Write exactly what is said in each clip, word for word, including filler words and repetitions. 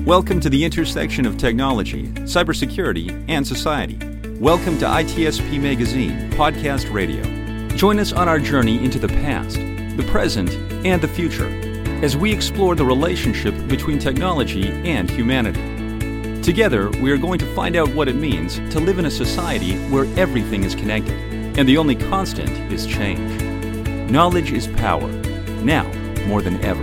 Welcome to the intersection of technology, cybersecurity, and society. Welcome to I T S P Magazine Podcast Radio. Join us on our journey into the past, the present, and the future as we explore the relationship between technology and humanity. Together, we are going to find out what it means to live in a society where everything is connected, and the only constant is change. Knowledge is power, now more than ever.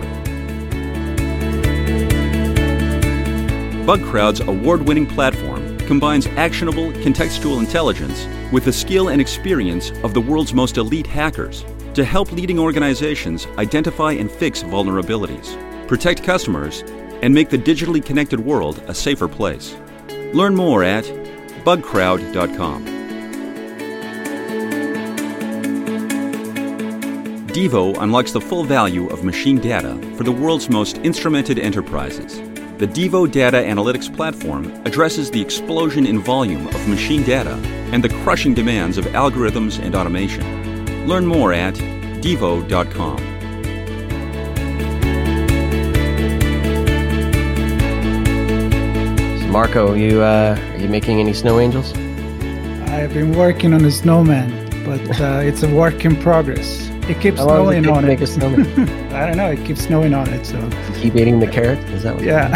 Bugcrowd's award-winning platform combines actionable, contextual intelligence with the skill and experience of the world's most elite hackers to help leading organizations identify and fix vulnerabilities, protect customers, and make the digitally connected world a safer place. Learn more at bugcrowd dot com. Devo unlocks the full value of machine data for the world's most instrumented enterprises. The Devo Data Analytics Platform addresses the explosion in volume of machine data and the crushing demands of algorithms and automation. Learn more at devo dot com. So Marco, are you, uh, are you making any snow angels? I've been working on a snowman, but uh, it's a work in progress. It keeps How long snowing does it take on to it. make a snowman? I don't know. It keeps snowing on it, so You keep eating the carrot? Is that what? yeah.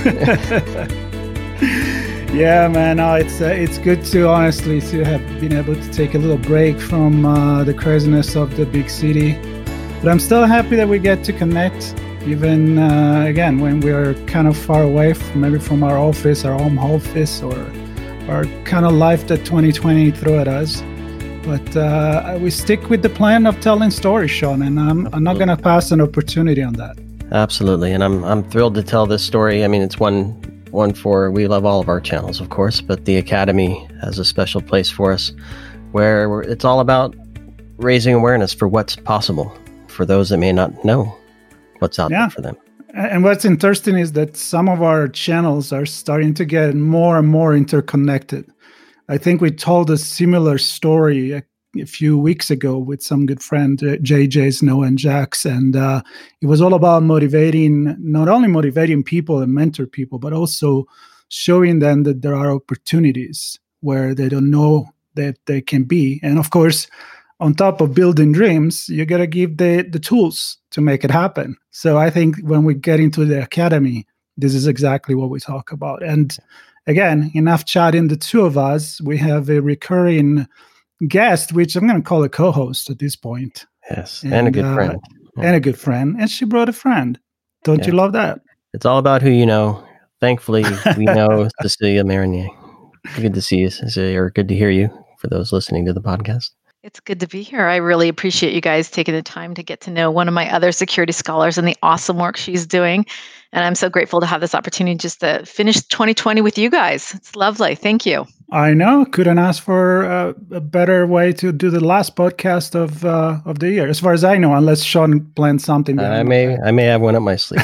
Yeah, man. No, it's uh, it's good to honestly to have been able to take a little break from uh, the craziness of the big city. But I'm still happy that we get to connect, even uh, again when we are kind of far away, from, maybe from our office, our home office, or or kind of life that twenty twenty threw at us. But uh, we stick with the plan of telling stories, Sean, and I'm, I'm not going to pass an opportunity on that. Absolutely, and I'm I'm thrilled to tell this story. I mean, it's one one for we love all of our channels, of course, but the Academy has a special place for us, where we're, it's all about raising awareness for what's possible for those that may not know what's out Yeah. there for them. And what's interesting is that some of our channels are starting to get more and more interconnected. I think we told a similar story a, a few weeks ago with some good friend, uh, J J Snow and Jax, and uh, it was all about motivating, not only motivating people and mentor people, but also showing them that there are opportunities where they don't know that they can be. And of course, on top of building dreams, you got to give the, the tools to make it happen. So I think when we get into the Academy, this is exactly what we talk about. And again, enough chatting the two of us. We have a recurring guest, which I'm going to call a co-host at this point. Yes, and, and a good uh, friend. And a good friend. And she brought a friend. Don't Yeah. you love that? It's all about who you know. Thankfully, we know Cecilia Marinier. Good to see you, Cecilia, or good to hear you for those listening to the podcast. It's good to be here. I really appreciate you guys taking the time to get to know one of my other security scholars and the awesome work she's doing. And I'm so grateful to have this opportunity just to finish twenty twenty with you guys. It's lovely. Thank you. I know. Couldn't ask for uh, a better way to do the last podcast of uh, of the year, as far as I know, unless Sean planned something. I may, I may have one up my sleeve.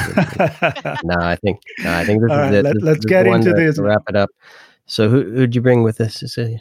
no, I think, no, I think this All is right, it. let- This- let's this is get the one into to- this. to wrap it up. So, who who'd you bring with us, Cecilia?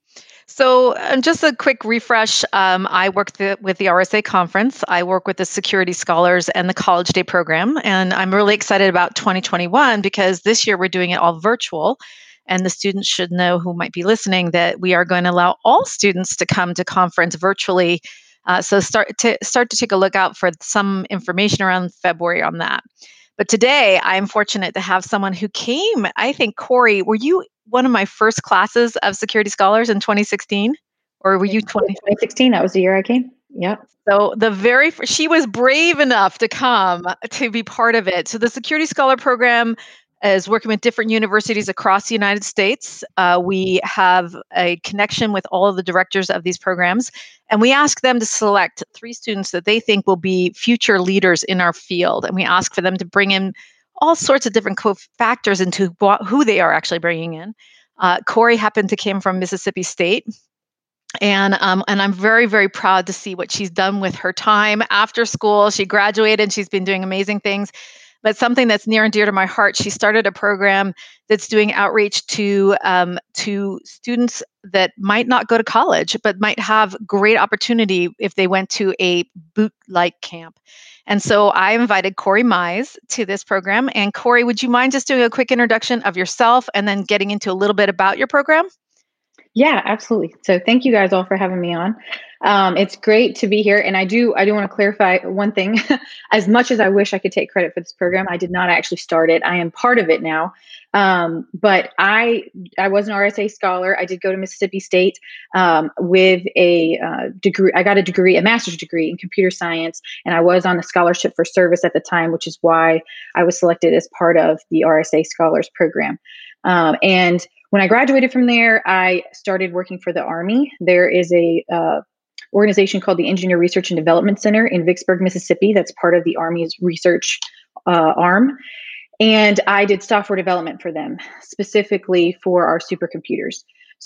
So, um, just a quick refresh. Um, I work the, with the R S A conference. I work with the security scholars and the college day program. And I'm really excited about twenty twenty-one because this year we're doing it all virtual. And the students should know, who might be listening, that we are going to allow all students to come to conference virtually. Uh, so start to start to take a look out for some information around February on that. But today, I'm fortunate to have someone who came. I think, Corey, were you one of my first classes of security scholars in twenty sixteen, or were you twenty? twenty sixteen, that was the year I came. Yep. So the very fir- she was brave enough to come to be part of it. So the Security Scholar Program is working with different universities across the United States. Uh, we have a connection with all of the directors of these programs, and we ask them to select three students that they think will be future leaders in our field. And we ask for them to bring in all sorts of different co-factors into wh- who they are actually bringing in. Uh, Corey happened to come from Mississippi State. And um, and I'm very, very proud to see what she's done with her time after school. She graduated. She's been doing amazing things. But something that's near and dear to my heart, she started a program that's doing outreach to um, to students that might not go to college, but might have great opportunity if they went to a boot-like camp. And so I invited Corey Mize to this program. And Corey, would you mind just doing a quick introduction of yourself and then getting into a little bit about your program? Yeah, absolutely. So thank you guys all for having me on. Um, it's great to be here. And I do I do want to clarify one thing. As much as I wish I could take credit for this program, I did not actually start it. I am part of it now. Um, but I I was an R S A scholar. I did go to Mississippi State um, with a uh, degree. I got a degree, a master's degree in computer science, and I was on a scholarship for service at the time, which is why I was selected as part of the R S A Scholars Program. Um, and when I graduated from there, I started working for the Army. There is a uh, organization called the Engineer Research and Development Center in Vicksburg, Mississippi. That's part of the Army's research uh, arm. And I did software development for them, specifically for our supercomputers.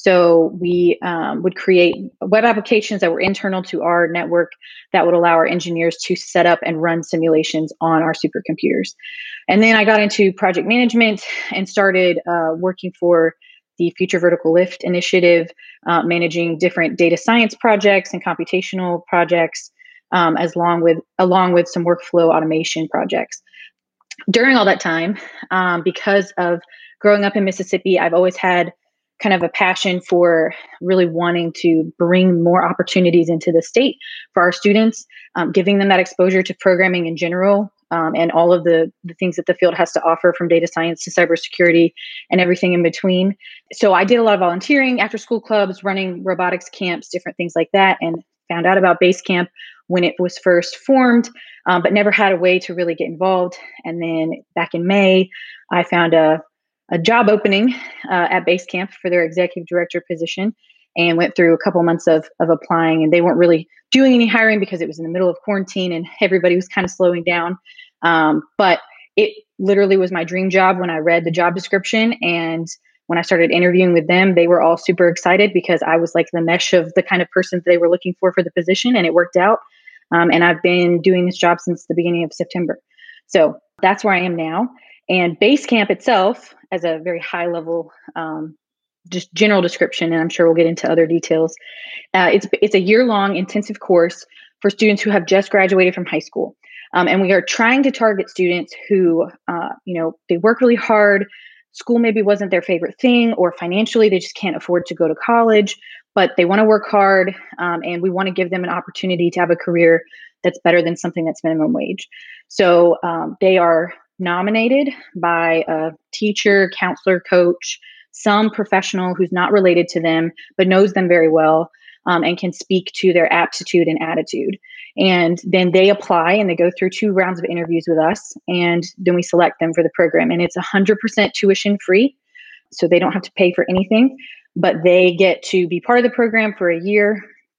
So we um, would create web applications that were internal to our network that would allow our engineers to set up and run simulations on our supercomputers. And then I got into project management and started uh, working for the Future Vertical Lift Initiative, uh, managing different data science projects and computational projects, um, as long with along with some workflow automation projects. During all that time, um, because of growing up in Mississippi, I've always had kind of a passion for really wanting to bring more opportunities into the state for our students, um, giving them that exposure to programming in general, um, and all of the, the things that the field has to offer, from data science to cybersecurity and everything in between. So I did a lot of volunteering, after school clubs, running robotics camps, different things like that, and found out about Basecamp when it was first formed, um, but never had a way to really get involved. And then back in May, I found a a job opening uh, at Basecamp for their executive director position, and went through a couple months of of applying, and they weren't really doing any hiring because it was in the middle of quarantine and everybody was kind of slowing down. Um, but it literally was my dream job when I read the job description. And when I started interviewing with them, they were all super excited because I was like the mesh of the kind of person they were looking for for the position, and it worked out. Um, and I've been doing this job since the beginning of September. So that's where I am now. And Basecamp itself, as a very high level, um, just general description, and I'm sure we'll get into other details. Uh, it's it's a year long intensive course for students who have just graduated from high school, um, and we are trying to target students who, uh, you know, they work really hard. School maybe wasn't their favorite thing, or financially they just can't afford to go to college, but they want to work hard, um, and we want to give them an opportunity to have a career that's better than something that's minimum wage. So um, they are nominated by a teacher, counselor, coach, some professional who's not related to them, but knows them very well, um, and can speak to their aptitude and attitude. And then they apply and they go through two rounds of interviews with us, and then we select them for the program. And it's one hundred percent tuition free, so they don't have to pay for anything, but they get to be part of the program for a year.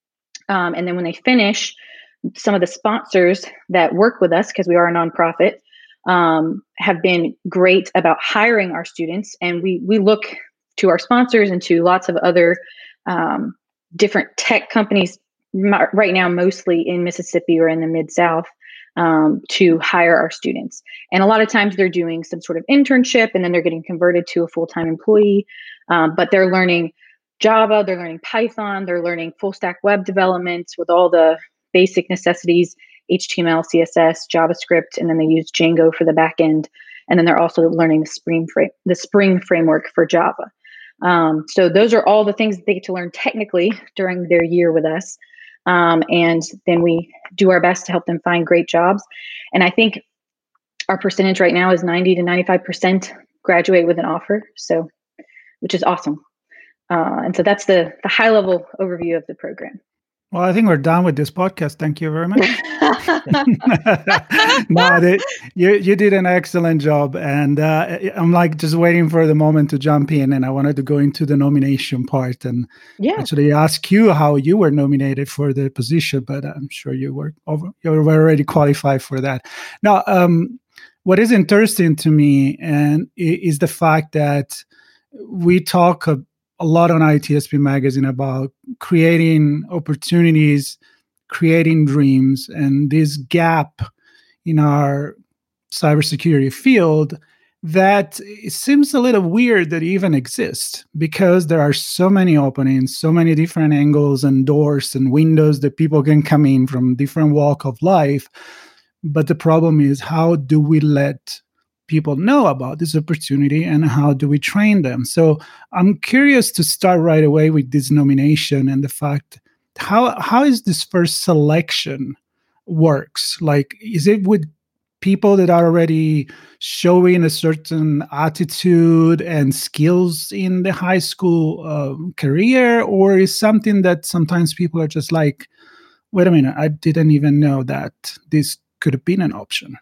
Um, and then when they finish, some of the sponsors that work with us, because we are a nonprofit, um, have been great about hiring our students. And we we look to our sponsors and to lots of other um, different tech companies right now, mostly in Mississippi or in the Mid-South, um, to hire our students. And a lot of times they're doing some sort of internship and then they're getting converted to a full-time employee, um, but they're learning Java, they're learning Python, they're learning full stack web development with all the basic necessities, H T M L, C S S, JavaScript, and then they use Django for the back end. And then they're also learning the Spring, frame, the Spring framework for Java. Um, so those are all the things that they get to learn technically during their year with us. Um, and then we do our best to help them find great jobs. And I think our percentage right now is ninety to ninety-five percent graduate with an offer, so which is awesome. Uh, and so that's the, the high level overview of the program. Well, I think we're done with this podcast. Thank you very much. no, they, you you did an excellent job, and uh, I'm like just waiting for the moment to jump in. And I wanted to go into the nomination part and yeah. actually ask you how you were nominated for the position. But I'm sure you were over, you were already qualified for that. Now, um, what is interesting to me and is the fact that we talk a, a lot on I T S P Magazine about creating opportunities, creating dreams, and this gap in our cybersecurity field that it seems a little weird that it even exists because there are so many openings, so many different angles and doors and windows that people can come in from different walk of life. But the problem is, how do we let people know about this opportunity and how do we train them? So I'm curious to start right away with this nomination and the fact, how how is this first selection works? Like, is it with people that are already showing a certain attitude and skills in the high school um, career, or is something that sometimes people are just like, wait a minute, I didn't even know that this could have been an option?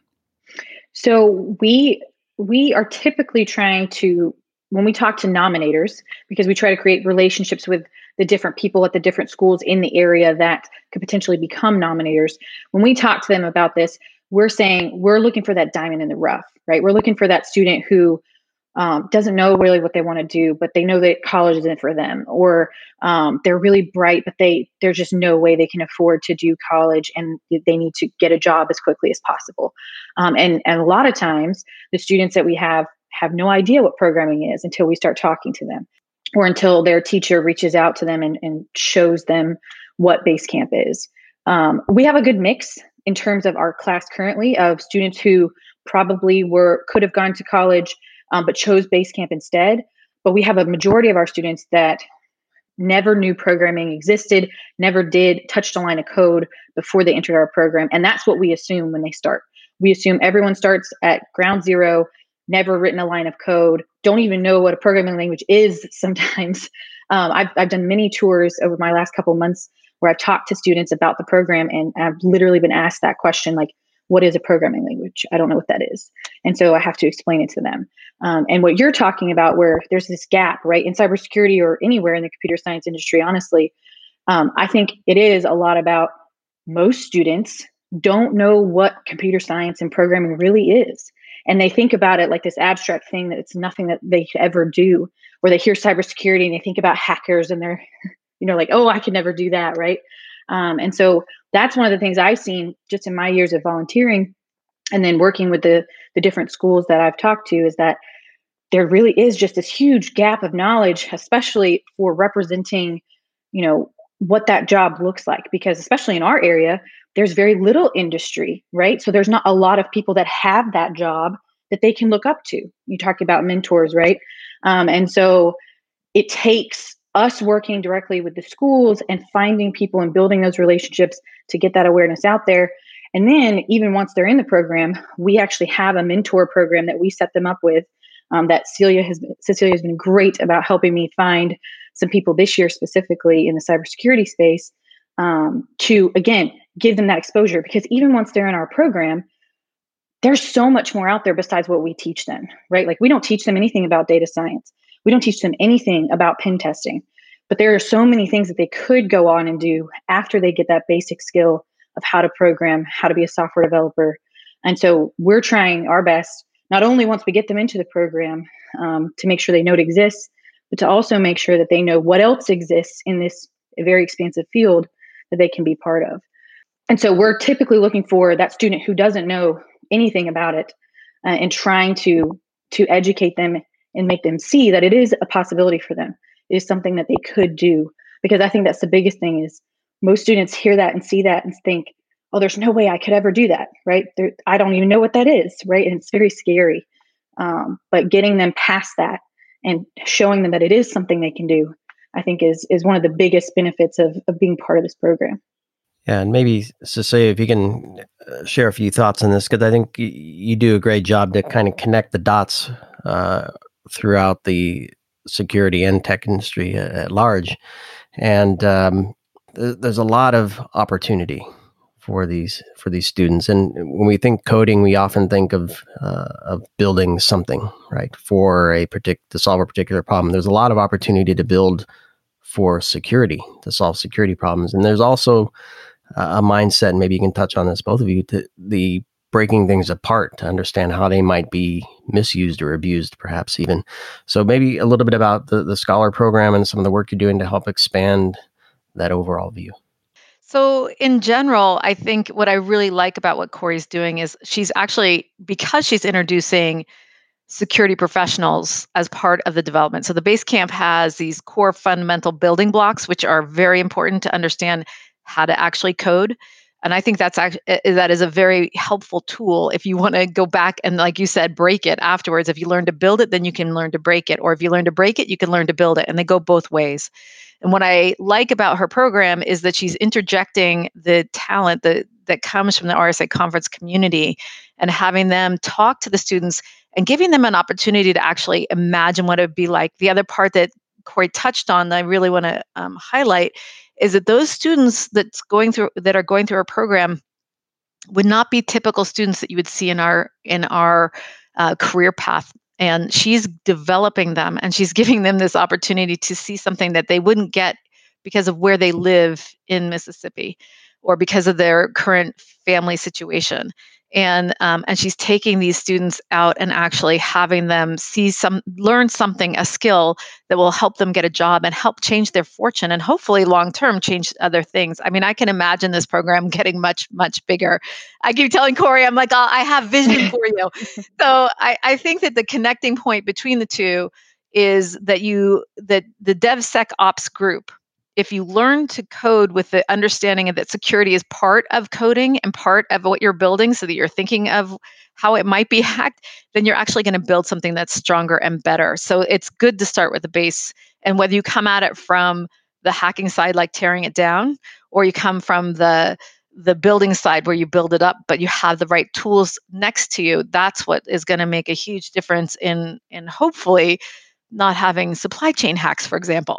So we we are typically trying to, when we talk to nominators, because we try to create relationships with the different people at the different schools in the area that could potentially become nominators. When we talk to them about this, we're saying we're looking for that diamond in the rough, right? We're looking for that student who um, doesn't know really what they want to do, but they know that college isn't for them, or um, they're really bright, but they there's just no way they can afford to do college, and they need to get a job as quickly as possible. Um, and and a lot of times, the students that we have have no idea what programming is until we start talking to them, or until their teacher reaches out to them and, and shows them what Basecamp is. Um, we have a good mix in terms of our class currently of students who probably were could have gone to college, um, but chose Basecamp instead. But we have a majority of our students that never knew programming existed, never did touch a line of code before they entered our program. And that's what we assume when they start. We assume everyone starts at ground zero, never written a line of code, don't even know what a programming language is sometimes. Um, I've, I've done many tours over my last couple of months where I've talked to students about the program, and I've literally been asked that question, like, what is a programming language? I don't know what that is. And so I have to explain it to them. Um, and what you're talking about, where there's this gap, right, in cybersecurity or anywhere in the computer science industry, honestly, um, I think it is a lot about most students don't know what computer science and programming really is. And they think about it like this abstract thing that it's nothing that they could ever do. Or they hear cybersecurity and they think about hackers and they're, you know, like, oh, I could never do that, right? Um, and so that's one of the things I've seen just in my years of volunteering and then working with the the different schools that I've talked to, is that there really is just this huge gap of knowledge, especially for representing, you know, what that job looks like. Because especially in our area, there's very little industry, right? So there's not a lot of people that have that job that they can look up to. You talked about mentors, right? Um, and so it takes us working directly with the schools and finding people and building those relationships to get that awareness out there. And then even once they're in the program, we actually have a mentor program that we set them up with, um, that Celia has been, Cecilia has been great about helping me find some people this year specifically in the cybersecurity space, um, to, again, give them that exposure. Because even once they're in our program, there's so much more out there besides what we teach them, right? Like, we don't teach them anything about data science. We don't teach them anything about pen testing, but there are so many things that they could go on and do after they get that basic skill of how to program, how to be a software developer. And so we're trying our best, not only once we get them into the program, um, to make sure they know it exists, but to also make sure that they know what else exists in this very expansive field that they can be part of. And so we're typically looking for that student who doesn't know anything about it, uh, and trying to to educate them and make them see that it is a possibility for them. It is something that they could do. Because I think that's the biggest thing, is most students hear that and see that and think, oh, there's no way I could ever do that, right? There, I don't even know what that is, right? And it's very scary. Um, but getting them past that and showing them that it is something they can do, I think is is one of the biggest benefits of, of being part of this program. Yeah, and maybe, Cecilia, if you can share a few thoughts on this, because I think you do a great job to kind of connect the dots uh, throughout the security and tech industry at, at large. And um, th- there's a lot of opportunity for these for these students. And when we think coding, we often think of uh, of building something, right, for a partic- to solve a particular problem. There's a lot of opportunity to build for security, to solve security problems. And there's also a mindset, and maybe you can touch on this, both of you, to the breaking things apart to understand how they might be misused or abused, perhaps even. So maybe a little bit about the, the Scholar program and some of the work you're doing to help expand that overall view. So in general, I think what I really like about what Corey's doing is she's actually, because she's introducing security professionals as part of the development. So the Basecamp has these core fundamental building blocks, which are very important to understand how to actually code. And I think that's actually, that is a very helpful tool if you want to go back and, like you said, break it afterwards. If you learn to build it, then you can learn to break it. Or if you learn to break it, you can learn to build it. And they go both ways. And what I like about her program is that she's interjecting the talent that, that comes from the R S A conference community and having them talk to the students and giving them an opportunity to actually imagine what it would be like. The other part that Corey touched on that I really want to um, highlight is that those students that's going through that are going through our program would not be typical students that you would see in our in our uh, career path. And she's developing them, and she's giving them this opportunity to see something that they wouldn't get because of where they live in Mississippi or because of their current family situation. And um, and she's taking these students out and actually having them see some, learn something, a skill that will help them get a job and help change their fortune and hopefully long term change other things. I mean, I can imagine this program getting much, much bigger. I keep telling Corey, I'm like, oh, I have vision for you. So I, I think that the connecting point between the two is that you that the DevSecOps group, if you learn to code with the understanding of that security is part of coding and part of what you're building so that you're thinking of how it might be hacked, then you're actually going to build something that's stronger and better. So it's good to start with the base. And whether you come at it from the hacking side, like tearing it down, or you come from the the building side where you build it up, but you have the right tools next to you, that's what is going to make a huge difference in in hopefully not having supply chain hacks, for example,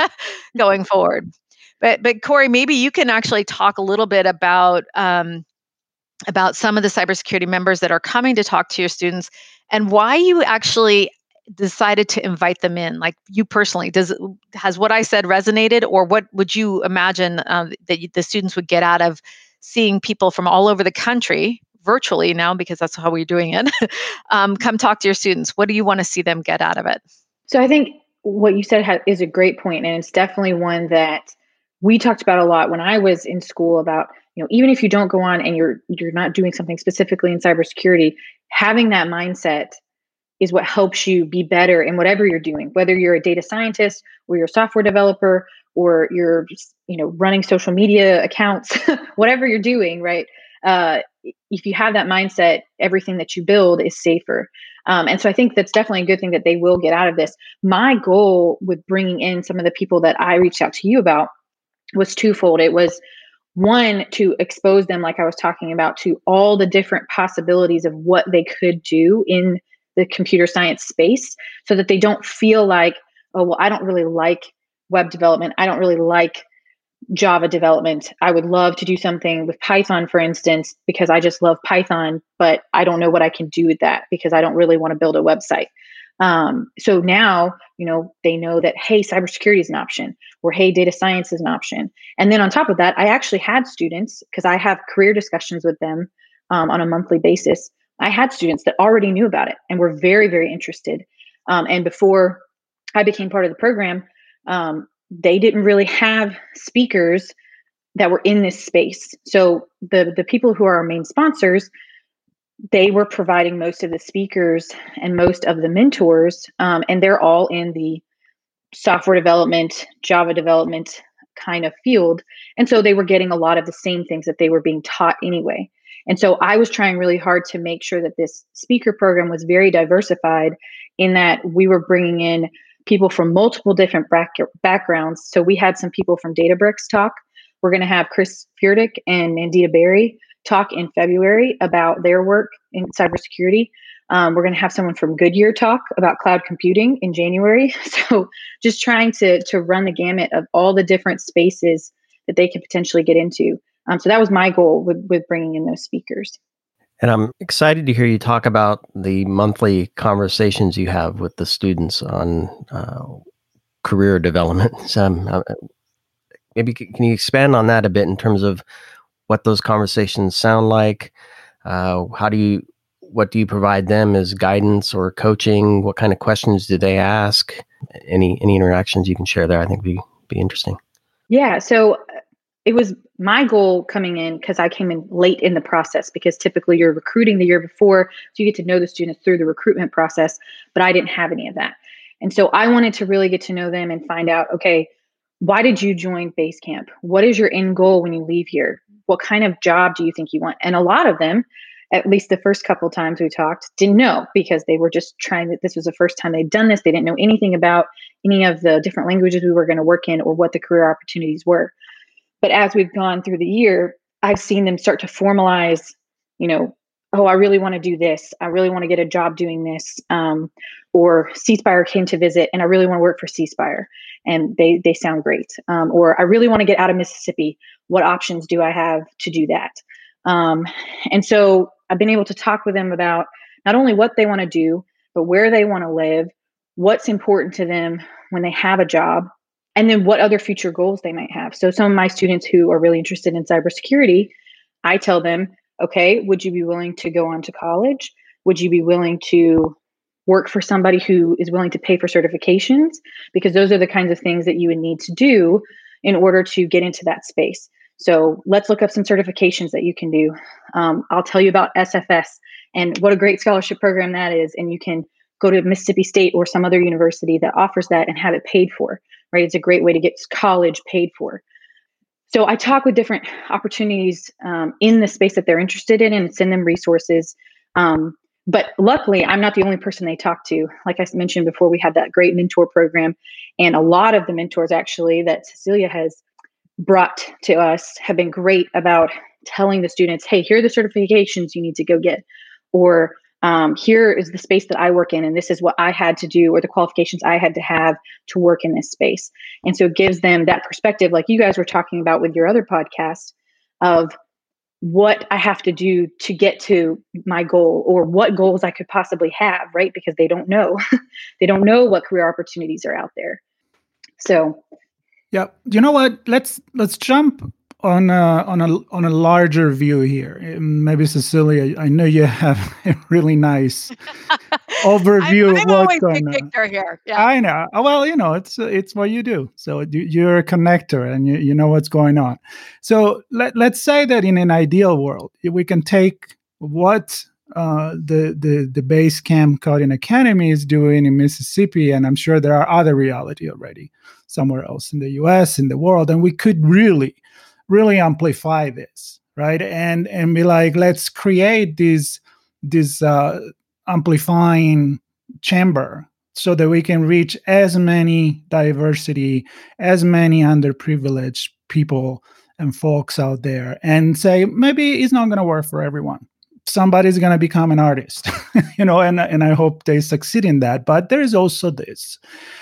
going forward. But but Corey, maybe you can actually talk a little bit about um, about some of the cybersecurity members that are coming to talk to your students and why you actually decided to invite them in. Like you personally, does has what I said resonated, or what would you imagine um, that you, the students would get out of seeing people from all over the country virtually now, because that's how we're doing it, um, come talk to your students? What do you want to see them get out of it? So I think what you said ha- is a great point, and it's definitely one that we talked about a lot when I was in school about, you know, even if you don't go on and you're you're not doing something specifically in cybersecurity, having that mindset is what helps you be better in whatever you're doing, whether you're a data scientist or you're a software developer or you're, you know, running social media accounts, whatever you're doing, right? Uh, if you have that mindset, everything that you build is safer. Um, and so I think that's definitely a good thing that they will get out of this. My goal with bringing in some of the people that I reached out to you about was twofold. It was one, to expose them, like I was talking about, to all the different possibilities of what they could do in the computer science space so that they don't feel like, oh, well, I don't really like web development. I don't really like Java development. I would love to do something with Python, for instance, because I just love Python, but I don't know what I can do with that because I don't really want to build a website. Um, so now, you know, they know that, hey, cybersecurity is an option, or hey, data science is an option. And then on top of that, I actually had students, because I have career discussions with them um, on a monthly basis. I had students that already knew about it and were very, very interested. Um, and before I became part of the program, um, they didn't really have speakers that were in this space. So the the people who are our main sponsors, they were providing most of the speakers and most of the mentors, um, and they're all in the software development, Java development kind of field. And so they were getting a lot of the same things that they were being taught anyway. And so I was trying really hard to make sure that this speaker program was very diversified, in that we were bringing in people from multiple different back- backgrounds. So we had some people from Databricks talk. We're going to have Chris Furtick and Nandita Berry talk in February about their work in cybersecurity. Um, we're going to have someone from Goodyear talk about cloud computing in January. So just trying to, to run the gamut of all the different spaces that they could potentially get into. Um, so that was my goal with, with bringing in those speakers. And I'm excited to hear you talk about the monthly conversations you have with the students on uh, career development. So, um, uh, maybe can you expand on that a bit in terms of what those conversations sound like? Uh, how do you, what do you provide them as guidance or coaching? What kind of questions do they ask? Any any interactions you can share there, I think would be, be interesting. Yeah. So it was my goal coming in, because I came in late in the process, because typically you're recruiting the year before, so you get to know the students through the recruitment process, but I didn't have any of that. And so I wanted to really get to know them and find out, okay, why did you join Basecamp? What is your end goal when you leave here? What kind of job do you think you want? And a lot of them, at least the first couple of times we talked, didn't know, because they were just trying to, this was the first time they'd done this. They didn't know anything about any of the different languages we were going to work in or what the career opportunities were. But as we've gone through the year, I've seen them start to formalize, you know, oh, I really want to do this. I really want to get a job doing this. Um, or C Spire came to visit and I really want to work for C Spire, and they they sound great. Um, or I really want to get out of Mississippi. What options do I have to do that? Um, and so I've been able to talk with them about not only what they want to do, but where they want to live, what's important to them when they have a job, and then what other future goals they might have. So some of my students who are really interested in cybersecurity, I tell them, okay, would you be willing to go on to college? Would you be willing to work for somebody who is willing to pay for certifications? Because those are the kinds of things that you would need to do in order to get into that space. So let's look up some certifications that you can do. Um, I'll tell you about S F S and what a great scholarship program that is. And you can go to Mississippi State or some other university that offers that and have it paid for, right? It's a great way to get college paid for. So I talk with different opportunities um, in the space that they're interested in and send them resources. Um, but luckily, I'm not the only person they talk to. Like I mentioned before, we had that great mentor program. And a lot of the mentors actually that Cecilia has brought to us have been great about telling the students, hey, here are the certifications you need to go get. Or um, here is the space that I work in, and this is what I had to do, or the qualifications I had to have to work in this space. And so it gives them that perspective, like you guys were talking about with your other podcast, of what I have to do to get to my goal, or what goals I could possibly have, right? Because they don't know. They don't know what career opportunities are out there. So, yeah, you know what? Let's let's jump on a, on a on a larger view here. Maybe Cecilia, I know you have a really nice overview I'm, of I'm what's going on. Picture here. Yeah. I know. Well, you know, it's it's what you do. So you're a connector, and you, you know what's going on. So let let's say that in an ideal world, we can take what uh, the the the Basecamp Coding Academy is doing in Mississippi, and I'm sure there are other reality already somewhere else in the U S, in the world, and we could really, really amplify this, right? And and be like, let's create this this uh, amplifying chamber so that we can reach as many diversity, as many underprivileged people and folks out there, and say maybe it's not going to work for everyone. Somebody's going to become an artist, you know, and and I hope they succeed in that. But there is also this.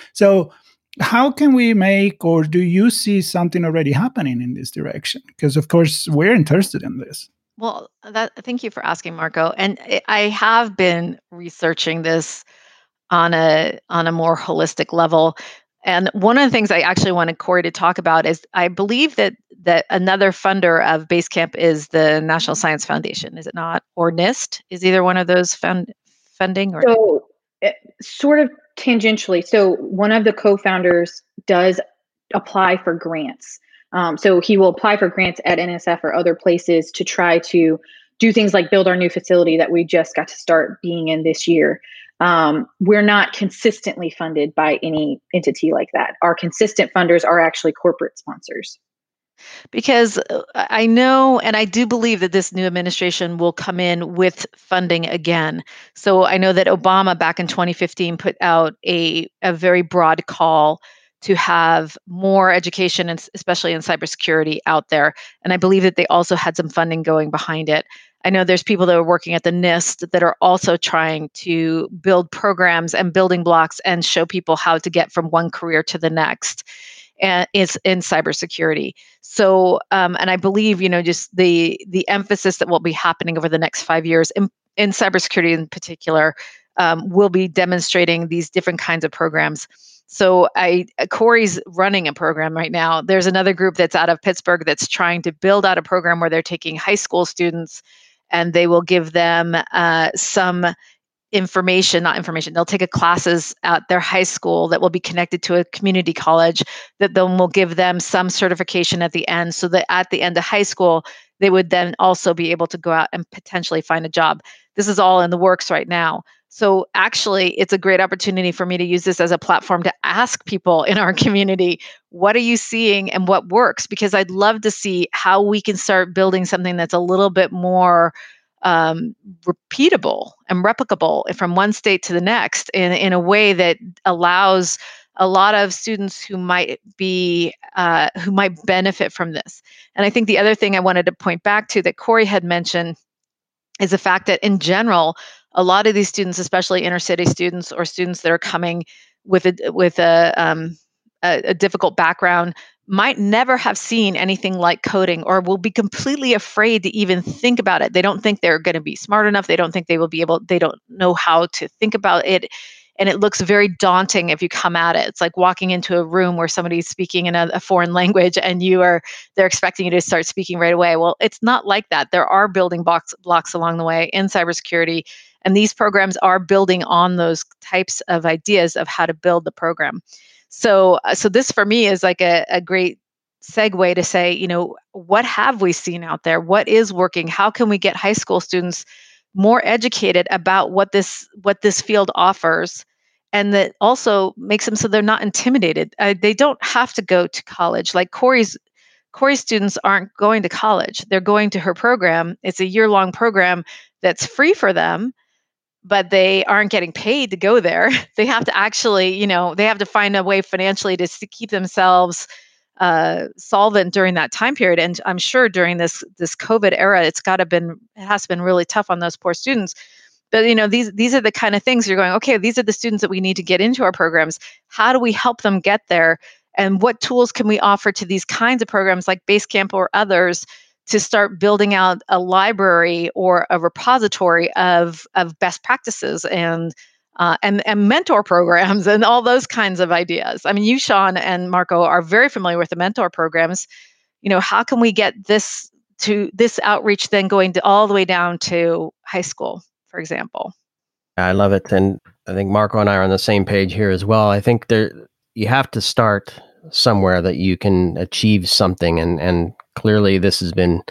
So how can we make, or do you see something already happening in this direction? Because of course we're interested in this. Well, that, thank you for asking, Marco. And I have been researching this on a on a more holistic level. And one of the things I actually wanted Corey to talk about is I believe that that another funder of Basecamp is the National Science Foundation, is it not? Or NIST? Is either one of those fund, funding? Or so it, sort of tangentially. So one of the co-founders does apply for grants. Um, so he will apply for grants at N S F or other places to try to do things like build our new facility that we just got to start being in this year. Um, we're not consistently funded by any entity like that. Our consistent funders are actually corporate sponsors. Because I know, and I do believe that this new administration will come in with funding again. So I know that Obama back in twenty fifteen put out a, a very broad call to have more education, and especially in cybersecurity out there. And I believe that they also had some funding going behind it. I know there's people that are working at the NIST that are also trying to build programs and building blocks and show people how to get from one career to the next. And it's in cybersecurity. So, um, and I believe, you know, just the the emphasis that will be happening over the next five years in, in cybersecurity in particular, um, will be demonstrating these different kinds of programs. So I, Corey's running a program right now. There's another group that's out of Pittsburgh that's trying to build out a program where they're taking high school students and they will give them uh, some information, not information, they'll take a classes at their high school that will be connected to a community college that then will give them some certification at the end, so that at the end of high school, they would then also be able to go out and potentially find a job. This is all in the works right now. So actually, it's a great opportunity for me to use this as a platform to ask people in our community, what are you seeing and what works? Because I'd love to see how we can start building something that's a little bit more um, repeatable and replicable from one state to the next in, in a way that allows a lot of students who might be uh, who might benefit from this. And I think the other thing I wanted to point back to that Corey had mentioned is the fact that in general, a lot of these students, especially inner city students or students that are coming with a with a, um, a, a difficult background, might never have seen anything like coding, or will be completely afraid to even think about it. They don't think they're going to be smart enough. They don't think they will be able. They don't know how to think about it. And it looks very daunting if you come at it. It's like walking into a room where somebody's speaking in a, a foreign language and you are, they're expecting you to start speaking right away. Well, it's not like that. There are building blocks, blocks along the way in cybersecurity. And these programs are building on those types of ideas of how to build the program. So, so this for me is like a, a great segue to say, you know, what have we seen out there? What is working? How can we get high school students more educated about what this what this field offers, and that also makes them so they're not intimidated. Uh, they don't have to go to college. Like Corey's Corey's students aren't going to college. They're going to her program. It's a year-long program that's free for them, but they aren't getting paid to go there. They have to actually, you know, they have to find a way financially to, to keep themselves uh, solvent during that time period. And I'm sure during this this COVID era, it's got to been it has been really tough on those poor students. But you know, these these are the kind of things you're going, okay, these are the students that we need to get into our programs. How do we help them get there? And what tools can we offer to these kinds of programs like Basecamp or others to start building out a library or a repository of of best practices and uh, and and mentor programs and all those kinds of ideas. I mean, you, Sean, and Marco are very familiar with the mentor programs. You know, how can we get this to this outreach then going to all the way down to high school, for example? I love it, and I think Marco and I are on the same page here as well. I think there you have to start somewhere that you can achieve something, and and clearly this has been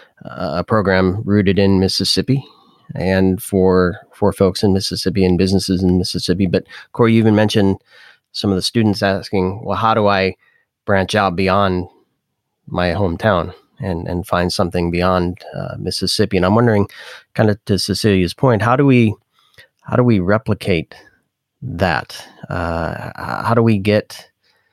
a program rooted in Mississippi and for for folks in Mississippi and businesses in Mississippi. But Corey, you even mentioned some of the students asking, well, how do I branch out beyond my hometown and, and find something beyond uh, Mississippi? And I'm wondering, kind of to Cecilia's point, how do we how do we replicate that? Uh, how do we get,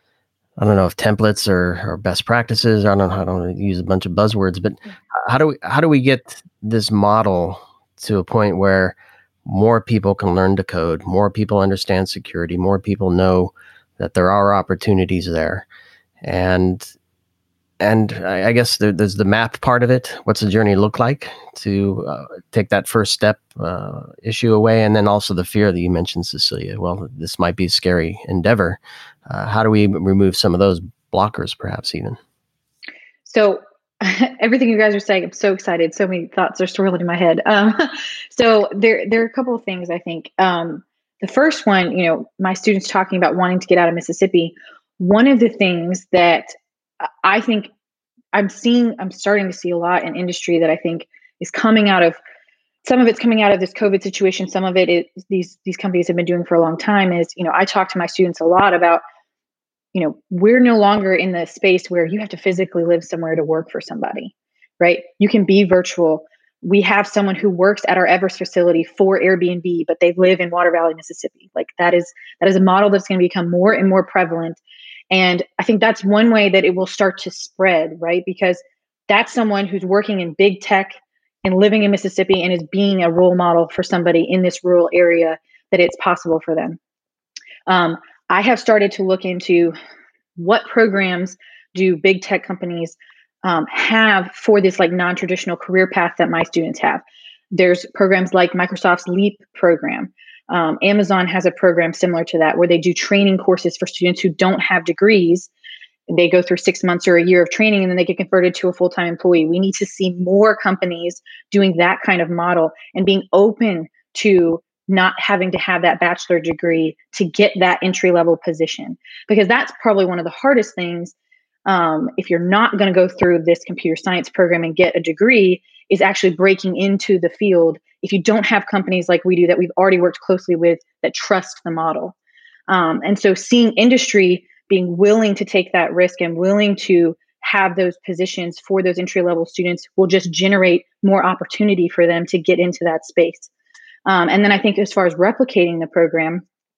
I don't know if templates or, or best practices, I don't know, I don't want to use a bunch of buzzwords, but how do we, how do we get this model to a point where more people can learn to code, more people understand security, more people know that there are opportunities there? And and I, I guess there, there's the map part of it. What's the journey look like to uh, take that first step uh, issue away? And then also the fear that you mentioned, Cecilia. Well, this might be a scary endeavor. Uh, how do we remove some of those blockers, perhaps even? So everything you guys are saying, I'm so excited. So many thoughts are swirling in my head. Um, so there, there are a couple of things I think. Um, the first one, you know, my students talking about wanting to get out of Mississippi. One of the things that I think I'm seeing, I'm starting to see a lot in industry that I think is coming out of, some of it's coming out of this COVID situation. Some of it is these, these companies have been doing for a long time is, you know, I talk to my students a lot about, you know, we're no longer in the space where you have to physically live somewhere to work for somebody, right? You can be virtual. We have someone who works at our Everest facility for Airbnb, but they live in Water Valley, Mississippi. Like that is, that is a model that's going to become more and more prevalent. And I think that's one way that it will start to spread, right? Because that's someone who's working in big tech and living in Mississippi and is being a role model for somebody in this rural area that it's possible for them. Um, I have started to look into what programs do big tech companies um, have for this like non-traditional career path that my students have. There's programs like Microsoft's LEAP program. Um, Amazon has a program similar to that where they do training courses for students who don't have degrees. They go through six months or a year of training and then they get converted to a full-time employee. We need to see more companies doing that kind of model and being open to not having to have that bachelor degree to get that entry level position, because that's probably one of the hardest things. Um, if you're not going to go through this computer science program and get a degree, is actually breaking into the field if you don't have companies like we do that we've already worked closely with that trust the model. Um, and so seeing industry being willing to take that risk and willing to have those positions for those entry level students will just generate more opportunity for them to get into that space. Um, and then I think as far as replicating the program,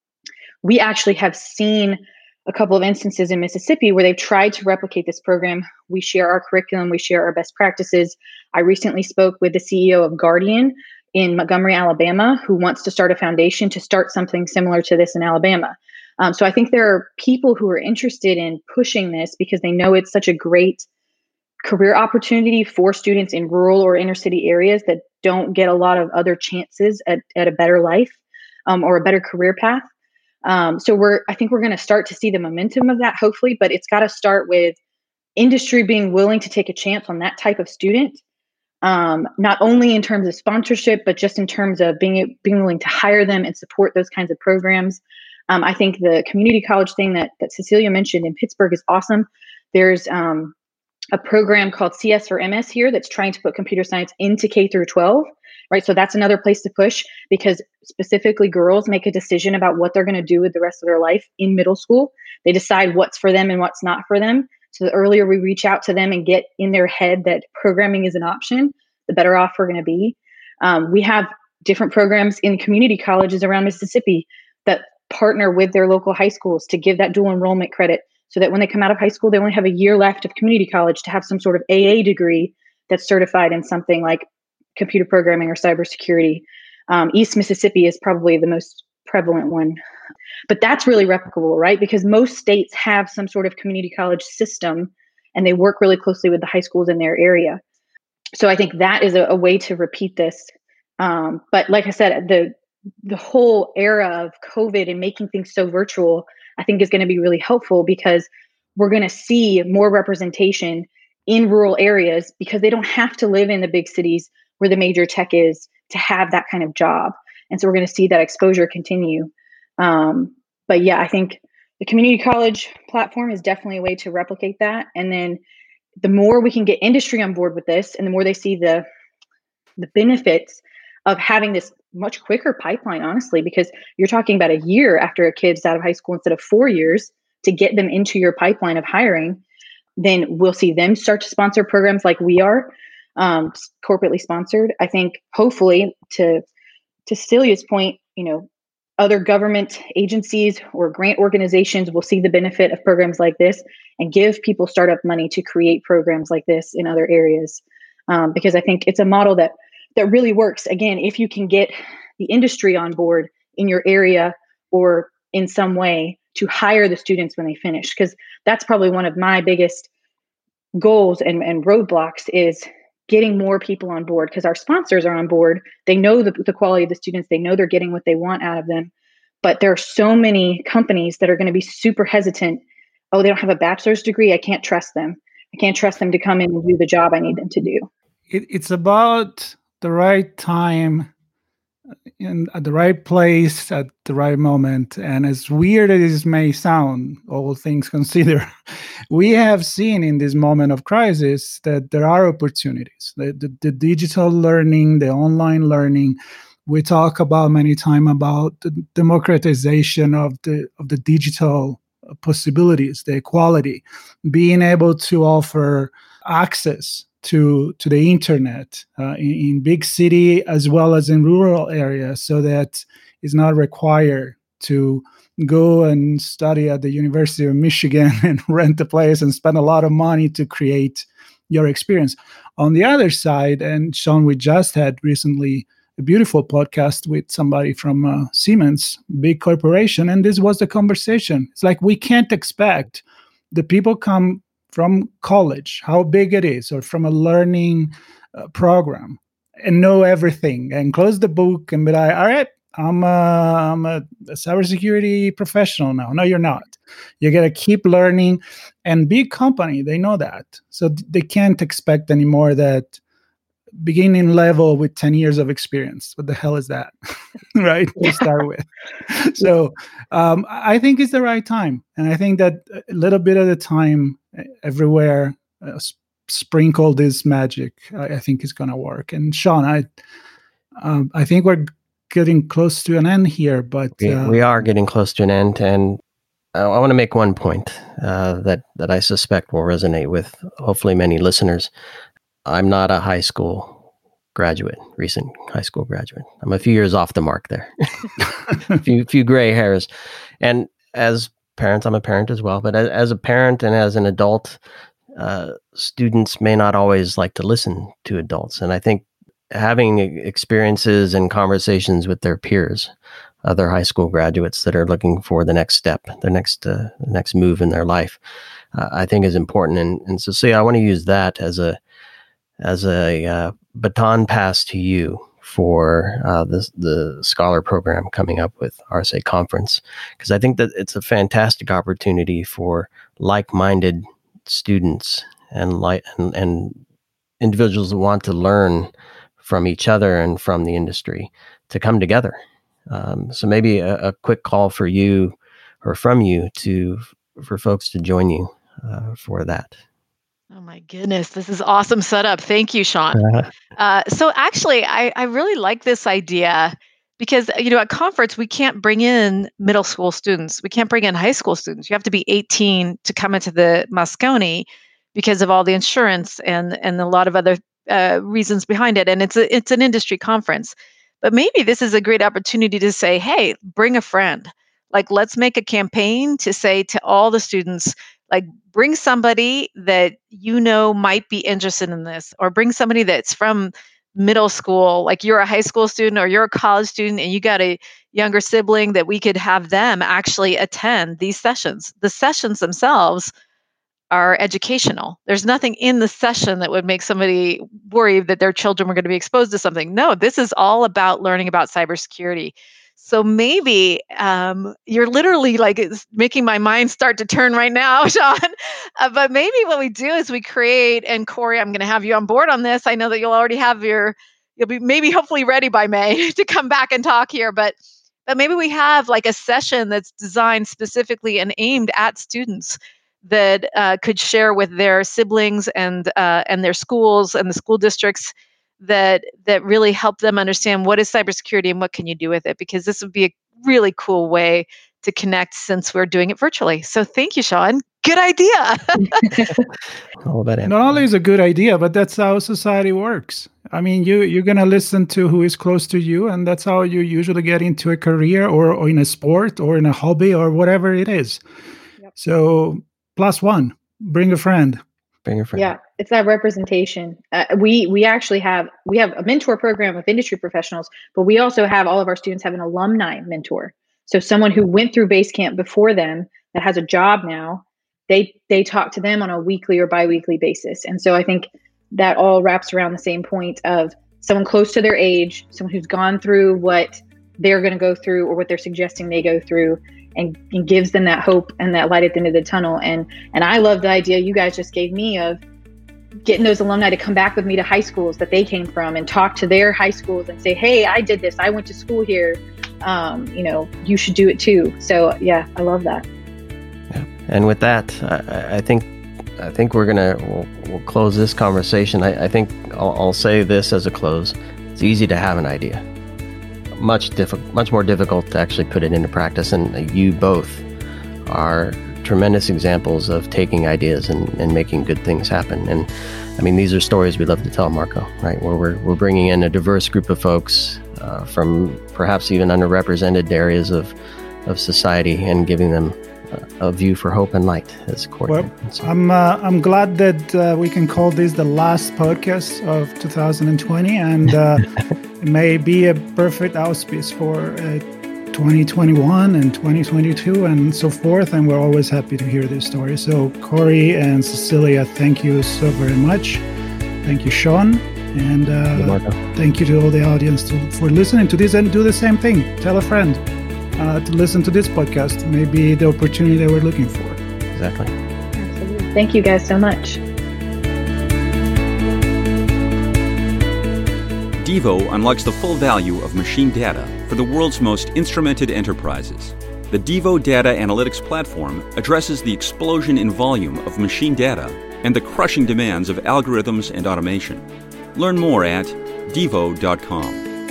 we actually have seen a couple of instances in Mississippi where they've tried to replicate this program. We share our curriculum, we share our best practices. I recently spoke with the C E O of Guardian in Montgomery, Alabama, who wants to start a foundation to start something similar to this in Alabama. Um, so I think there are people who are interested in pushing this because they know it's such a great career opportunity for students in rural or inner city areas that don't get a lot of other chances at, at a better life um, or a better career path. Um, so we're, I think we're going to start to see the momentum of that, hopefully, but it's got to start with industry being willing to take a chance on that type of student, um, not only in terms of sponsorship, but just in terms of being being willing to hire them and support those kinds of programs. Um, I think the community college thing that that Cecilia mentioned in Pittsburgh is awesome. There's um, a program called C S for M S here that's trying to put computer science into K through twelve. Right. So that's another place to push, because specifically girls make a decision about what they're going to do with the rest of their life in middle school. They decide what's for them and what's not for them. So the earlier we reach out to them and get in their head that programming is an option, the better off we're going to be. Um, we have different programs in community colleges around Mississippi that partner with their local high schools to give that dual enrollment credit so that when they come out of high school, they only have a year left of community college to have some sort of A A degree that's certified in something like computer programming or cybersecurity. Um, East Mississippi is probably the most prevalent one. But that's really replicable, right? Because most states have some sort of community college system and they work really closely with the high schools in their area. So I think that is a, a way to repeat this. Um, but like I said, the the whole era of COVID and making things so virtual, I think is going to be really helpful, because we're going to see more representation in rural areas because they don't have to live in the big cities where the major tech is to have that kind of job. And so we're going to see that exposure continue. Um, but yeah, I think the community college platform is definitely a way to replicate that. And then the more we can get industry on board with this, and the more they see the the benefits of having this much quicker pipeline, honestly, because you're talking about a year after a kid's out of high school instead of four years to get them into your pipeline of hiring, then we'll see them start to sponsor programs like we are, um, corporately sponsored. I think hopefully, to to Cecilia's point, you know, other government agencies or grant organizations will see the benefit of programs like this and give people startup money to create programs like this in other areas. Um, because I think it's a model that that really works. Again, if you can get the industry on board in your area or in some way to hire the students when they finish, because that's probably one of my biggest goals and, and roadblocks is getting more people on board, because our sponsors are on board. They know the, the quality of the students. They know they're getting what they want out of them. But there are so many companies that are going to be super hesitant. Oh, they don't have a bachelor's degree. I can't trust them. I can't trust them to come in and do the job I need them to do. It, it's about the right time in at the right place at the right moment. And as weird as this may sound, all things considered, we have seen in this moment of crisis that there are opportunities. The, the, the digital learning, the online learning, we talk about many times about the democratization of the of the digital possibilities, the equality, being able to offer access to to the internet uh, in, in big city as well as in rural areas, so that it's not required to go and study at the University of Michigan and rent a place and spend a lot of money to create your experience. On the other side, and Sean, we just had recently a beautiful podcast with somebody from uh, Siemens, big corporation, and this was the conversation. It's like, we can't expect the people come from college, how big it is, or from a learning uh, program, and know everything and close the book and be like, all right, I'm a, I'm a, a cybersecurity professional now. No, you're not. You got to keep learning. And big company, they know that. So they can't expect anymore that beginning level with ten years of experience. What the hell is that? Right? To start with. So um, I think it's the right time. And I think that a little bit at a time, everywhere, uh, sprinkle this magic, I, I think is going to work. And Sean, I, um, I think we're getting close to an end here, but we, uh, we are getting close to an end. And I, I want to make one point uh, that, that I suspect will resonate with hopefully many listeners. I'm not a high school graduate, recent high school graduate. I'm a few years off the mark there. a few, few gray hairs. And as parents, I'm a parent as well, but as, as a parent and as an adult, uh, students may not always like to listen to adults. And I think having experiences and conversations with their peers, other high school graduates that are looking for the next step, the next uh, next move in their life, uh, I think is important. And, and so, see, I want to use that as a as a uh, baton pass to you for uh, the the scholar program coming up with R S A Conference, because I think that it's a fantastic opportunity for like-minded students and like and, and individuals who want to learn from each other and from the industry to come together. Um, so maybe a, a quick call for you or from you to for folks to join you uh, for that. Oh my goodness, this is awesome setup. Thank you, Sean. Uh-huh. Uh, so actually, I, I really like this idea because, you know, at conference, we can't bring in middle school students. We can't bring in high school students. You have to be eighteen to come into the Moscone because of all the insurance and, and a lot of other uh, reasons behind it. And it's a, it's an industry conference. But maybe this is a great opportunity to say, hey, bring a friend. Like, let's make a campaign to say to all the students, like, bring somebody that you know might be interested in this, or bring somebody that's from middle school, like you're a high school student or you're a college student and you got a younger sibling, that we could have them actually attend these sessions. The sessions themselves are educational. There's nothing in the session that would make somebody worry that their children were going to be exposed to something. No, this is all about learning about cybersecurity. So maybe um, you're literally like it's making my mind start to turn right now, Sean. Uh, but maybe what we do is we create, and Corey, I'm going to have you on board on this. I know that you'll already have your, you'll be maybe hopefully ready by May to come back and talk here. But but maybe we have like a session that's designed specifically and aimed at students that uh, could share with their siblings and uh, and their schools and the school districts that that really help them understand what is cybersecurity and what can you do with it, because this would be a really cool way to connect since we're doing it virtually. So thank you, Sean. Good idea. All about it. Not only is a good idea, but that's how society works. I mean, you, you're going to listen to who is close to you, and that's how you usually get into a career or, or in a sport or in a hobby or whatever it is. Yep. So plus one, bring a friend. Bring a friend. Yeah, it's that representation. Uh, we we actually have we have a mentor program of industry professionals, but we also have all of our students have an alumni mentor. So someone who went through Basecamp before them that has a job now, they they talk to them on a weekly or biweekly basis. And so I think that all wraps around the same point of someone close to their age, someone who's gone through what they're going to go through or what they're suggesting they go through, and, and gives them that hope and that light at the end of the tunnel. And and I love the idea you guys just gave me of getting those alumni to come back with me to high schools that they came from and talk to their high schools and say, hey, I did this. I went to school here. Um, you know, you should do it too. So yeah, I love that. Yeah. And with that, I, I think I think we're gonna we'll, we'll close this conversation. I, I think I'll, I'll say this as a close: it's easy to have an idea, much difficult, much more difficult to actually put it into practice. And you both are tremendous examples of taking ideas and, and making good things happen. And I mean, these are stories we love to tell, Marco, right? Where we're we're bringing in a diverse group of folks uh, from perhaps even underrepresented areas of of society and giving them a, a view for hope and light as coordinator. Well, so. I'm uh, I'm glad that uh, we can call this the last podcast of two thousand twenty, and uh, it may be a perfect auspice for uh, twenty twenty-one and twenty twenty-two and so forth. And we're always happy to hear this story. So Corey and Cecilia, thank you so very much. Thank you, Sean. And uh, thank you to all the audience to, for listening to this, and do the same thing. Tell a friend uh, to listen to this podcast. Maybe the opportunity that we're looking for. Exactly. Absolutely. Thank you guys so much. Devo unlocks the full value of machine data for the world's most instrumented enterprises. The Devo Data Analytics Platform addresses the explosion in volume of machine data and the crushing demands of algorithms and automation. Learn more at devo dot com.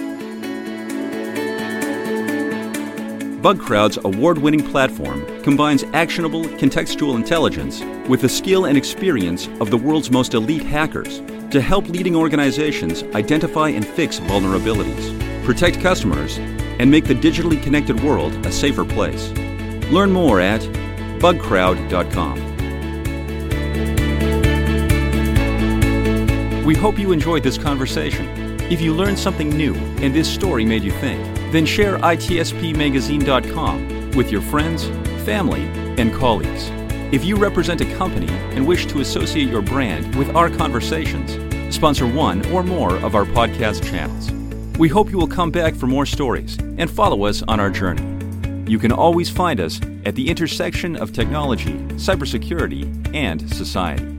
BugCrowd's award-winning platform combines actionable contextual intelligence with the skill and experience of the world's most elite hackers to help leading organizations identify and fix vulnerabilities, protect customers, and make the digitally connected world a safer place. Learn more at bug crowd dot com. We hope you enjoyed this conversation. If you learned something new and this story made you think, then share I T S P magazine dot com with your friends, family, and colleagues. If you represent a company and wish to associate your brand with our conversations, sponsor one or more of our podcast channels. We hope you will come back for more stories and follow us on our journey. You can always find us at the intersection of technology, cybersecurity, and society.